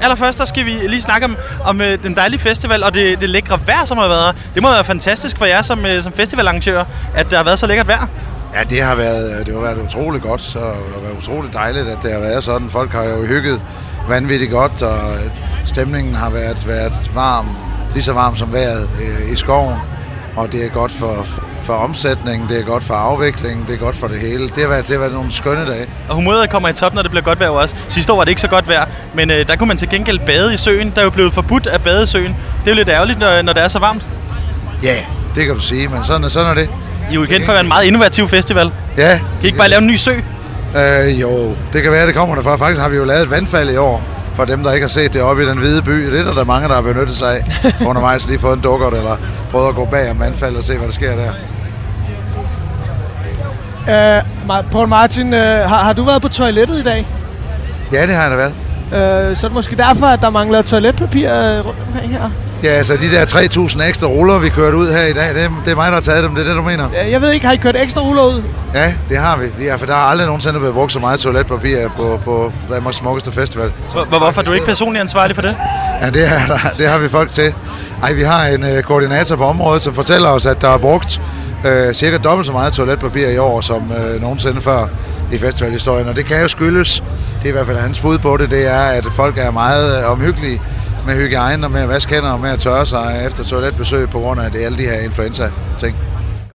Allerførst der skal vi lige snakke om den dejlige festival og det lækre vejr, som har været her. Det må være fantastisk for jer som festivalarrangør, at der har været så lækkert vejr. Ja, det har været utroligt godt, så det har været utroligt dejligt, at det har været sådan. Folk har jo hygget vanvittigt godt, og stemningen har været varm, lige så varm som vejret i skoven. Og det er godt for omsætningen, det er godt for afviklingen, det er godt for det hele. Det har været nogle skønne dage. Og humøret kommer i top, når det bliver godt vejr også. Sidste år var det ikke så godt vejr, men der kunne man til gengæld bade i søen. Der er jo blevet forbudt at bade i søen. Det er jo lidt ærgerligt, når det er så varmt. Ja, det kan du sige, men sådan er det. I er jo igen for at være en meget innovativ festival. Ja. Kan I ikke bare lave en ny sø? Jo, det kan være, det kommer derfra. Faktisk har vi jo lavet et vandfald i år, for dem, der ikke har set det oppe i den hvide by. Det er der mange, der har benyttet sig af. Undervejs lige fået en dukkert, eller prøvet at gå bag om vandfaldet og se, hvad der sker der. Poul Martin, har du været på toilettet i dag? Ja, det har jeg da været. Så er det måske derfor, at der mangler toiletpapir rundt omkring her? Ja, altså de der 3.000 ekstra ruller, vi kørte ud her i dag, det er mig, der har taget dem. Det er det, du mener? Jeg ved ikke, har I kørt ekstra ruller ud? Ja, det har vi. Ja, for der har aldrig nogensinde blevet brugt så meget toiletpapir på Danmarks smukkeste festival. Hvorfor er du ikke personligt ansvarlig for det? Ja, det har vi folk til. Vi har en koordinator på området, som fortæller os, at der er brugt cirka dobbelt så meget toiletpapir i år, som nogensinde før i festivalhistorien. Og det kan jo skyldes, det er i hvert fald hans bud på det, det er, at folk er meget omhyggelige med hygiejne og med at vaske hænder og med at tørre sig efter toiletbesøg på grund af alle de her influenza-ting.